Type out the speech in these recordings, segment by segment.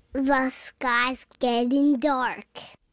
The sky's getting dark.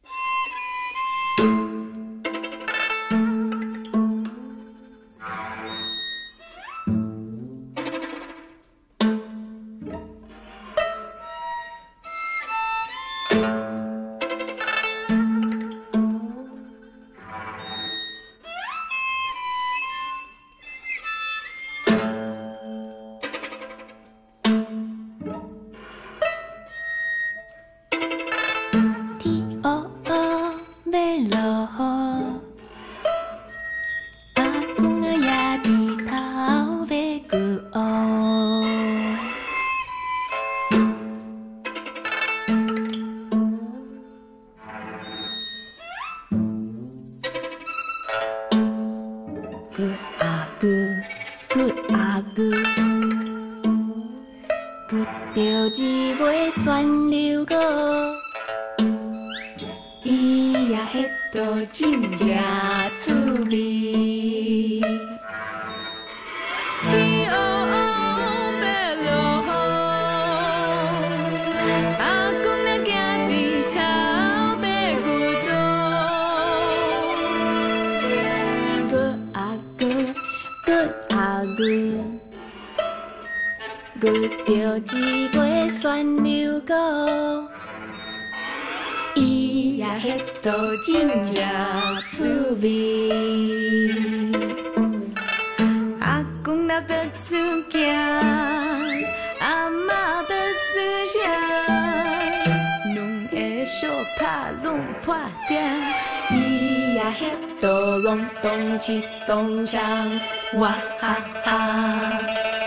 Wa ha ha,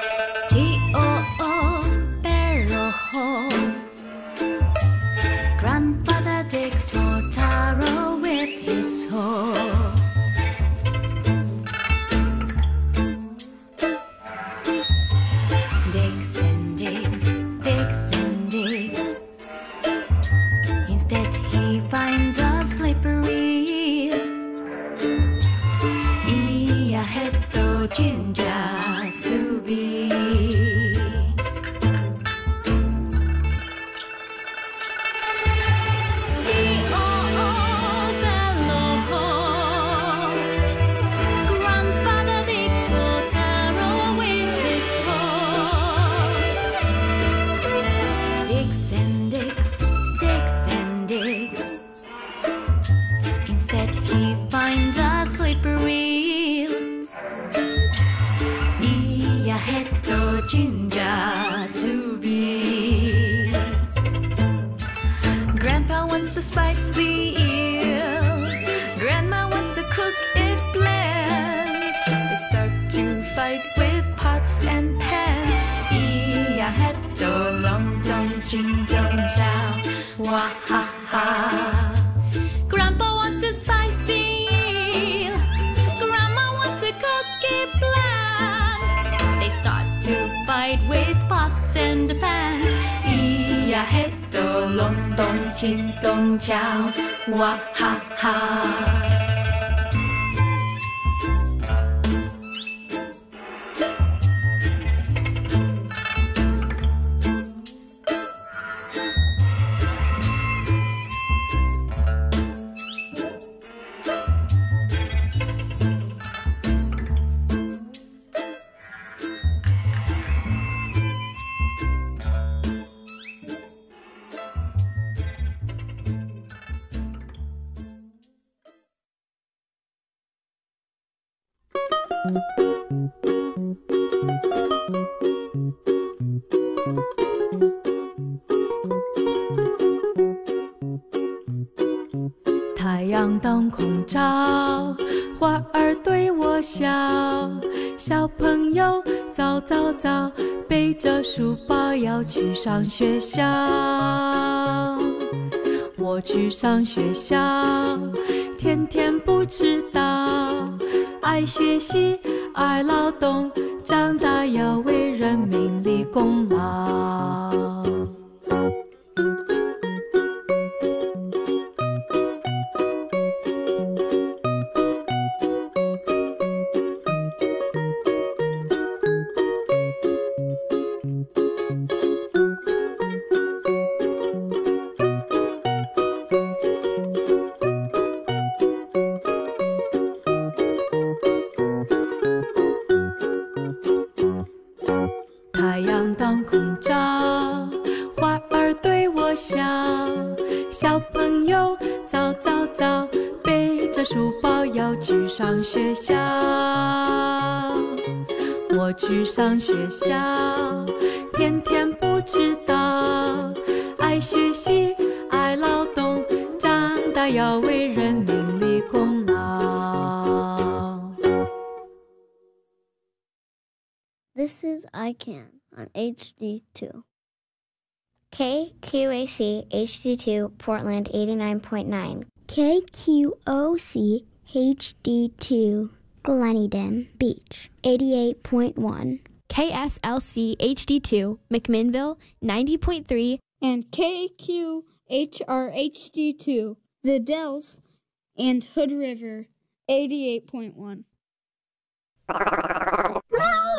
T-O-O, bello ho. Grandfather digs for taro with his hoe. Digs and digs, digs and digs. Instead he finds a slippery 진짜 수비 Grandfather digs for taro with his hoe. Digs and digs, digs and digs. Instead he finds a slippery 진짜 수비. Grandpa wants to spice the eel. Grandma wants to cook it bland. They start to fight with pots and pans. 咿呀嘿哆隆咚轻咚锵，哇哈哈。Grandpa wants to spice the eel. Grandma wants to cook it bland. They start to fight with pots and pans. 咿呀嘿哆隆咚轻咚锵，哇哈哈。 太阳当空照，花儿对我笑。小朋友早早早，背着书包要去上学校。我去上学校，天天不迟到。爱学习，爱劳动，长大要为人民立功劳。 校。小朋友早早早，背着书包要去上学校。我去上学校，天天不迟到，爱学习，爱劳动，长大要为人民立功劳。 This is ICANN on HD2. KQAC HD2 Portland 89.9. KQOC HD2 Gleneden Beach 88.1. KSLC HD2 McMinnville 90.3 and KQHR HD2 The Dells and Hood River 88.1.